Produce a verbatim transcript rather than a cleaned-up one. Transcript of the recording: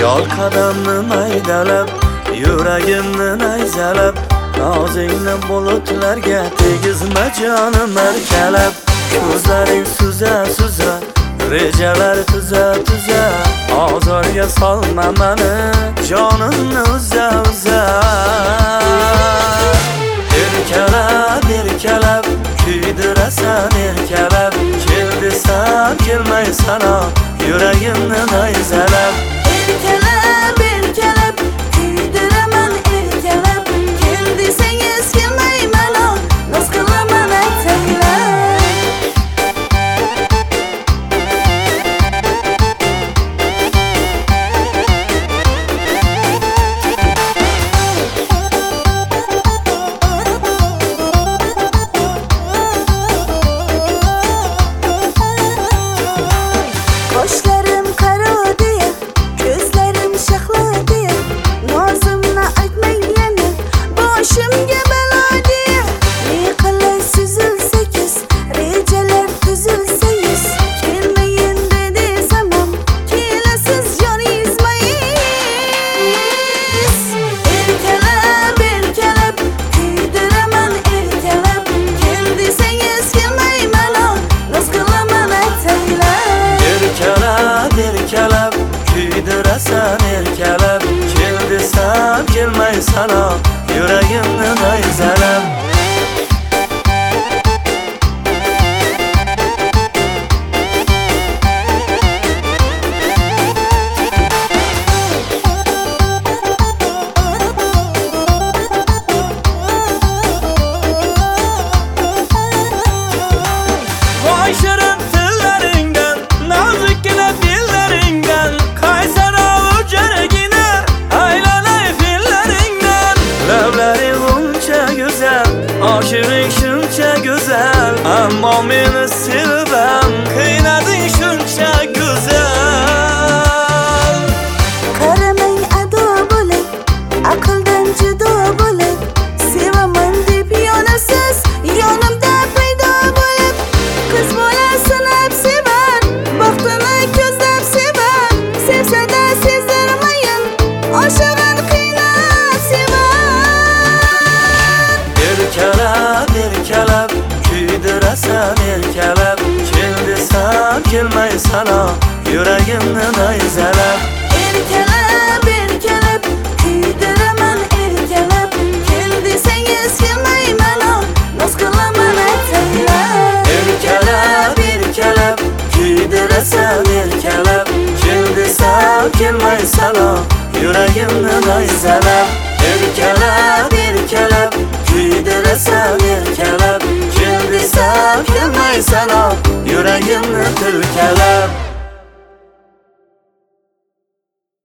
Yol qadamni maydalab, yuragimni nayzalab, nozingni bulutlarga tegizma jonim erkalab. Ko'zlaring suza-suza, rejalar tuza-tuza, ozorga solma meni, jonimni uza-uza. Erkalab, erkalab, kuydirasan erkalab, kel desam kelmaysan, yuragimni nayzalab. Erkalab, erkalab, kuydiraman erkalab, kel desangiz kelmayman, noz qilaman aytaylab. Qoshlarim qaro deya, ko'zlarim shahlo deya, nozimni aytmang yana, boshimga balo deya. Ne qilay suzilsa kuz, rejalar tuzilsa yuz, kelmayin desam ham kelasiz yoningizmaysiz. Erkalab, erkalab, kuydiraman erkalab, kel desangiz kelmayman, noz qilaman aytaylab. Erkalab, erkalab, kuydirasan erkalab, kel desam kelmaysan, yuragimni nayzalab. Voy shirin tillaringdan, nozikkina dillaringdan, qaysaro jaragina aylanay fillaringdan. Lablaring uncha go'zal, oshig'ing shuncha go'zal, ammo meni sevib qiynading shuncha go'zal. Qaramang ado bo'lib, aqldan judo bo'lib, sevaman deb yonasiz, yonimda paydo bo'lib. Qiz bola sinab sevar, baxtini ko'zlab sevar, sevsa-da sezdirmayin, oshig'in qiynab sevar. Erkalab, erkalab, kuydirasan erkalab, kel desam kelmaysan, yuragimni nayzalab. Erkalab, erkalab, kuydiraman erkalab, kel desangiz kelmayman, noz qilaman aytaylab. Erkalab, erkalab, kuydirasan erkalab, kel desam kelmaysan, yuragimni nayzalab. Erkalab, erkalab, kuydirasan erkalab, kel desam kelmaysan, yuragimni tilkalab.